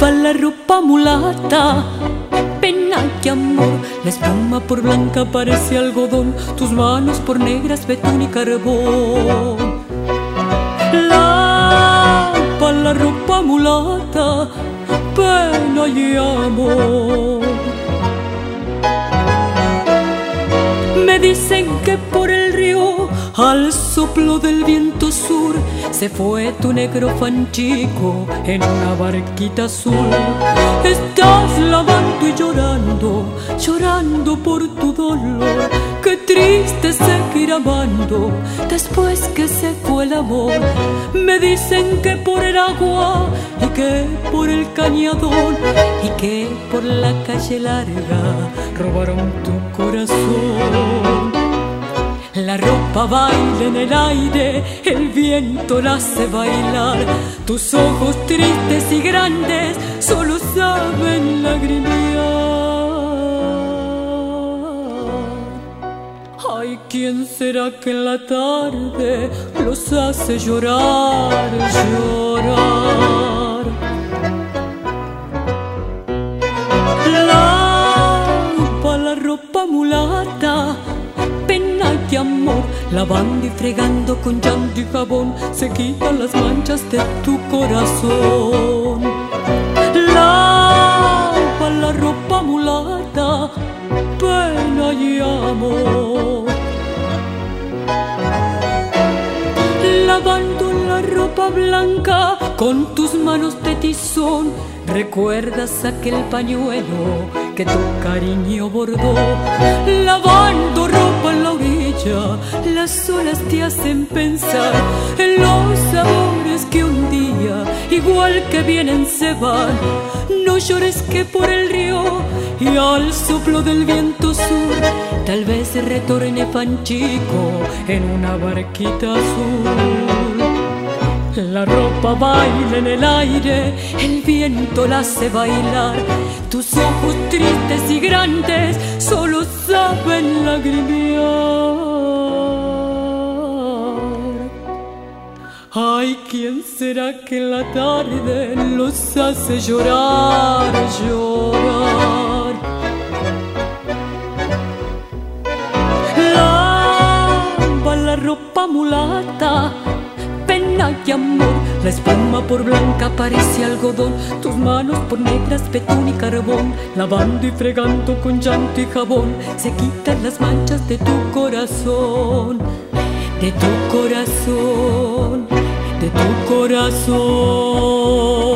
la ropa mulata, pena y amor. La espuma por blanca parece algodón, tus manos por negras betún y carbón. La ropa mulata, pena y amor. Me dicen que por el río, al soplo del viento sur, se fue tu negro fanchico en una barquita azul. Estás lavando y llorando, llorando por tu dolor. Qué triste seguir amando después que se fue el amor. Me dicen que por el agua y que por el cañadón y que por la calle larga robaron tu corazón. La ropa baila en el aire, el viento la hace bailar. Tus ojos tristes y grandes solo saben lagrimear. Ay, ¿quién será que en la tarde los hace llorar, llorar? La ropa mulata, pena y amor, lavando y fregando con llanto y jabón, se quitan las manchas de tu corazón. La ropa mulata, pena y amor. Lavando la ropa blanca con tus manos de tizón, recuerdas aquel pañuelo que tu cariño bordó. Lavando ropa en la orilla, las olas te hacen pensar en los sabores que un día, igual que vienen, se van. No llores que por el río y al soplo del viento sur, tal vez retorne Panchico en una barquita azul. La ropa baila en el aire, el viento la hace bailar. Tus ojos tristes y grandes solo saben lagrimear. Ay, ¿quién será que en la tarde los hace llorar, llorar? La ropa mulata, pena y amor. La espuma por blanca parece algodón, tus manos por negras betún y carbón. Lavando y fregando con llanto y jabón, se quitan las manchas de tu corazón, de tu corazón, de tu corazón.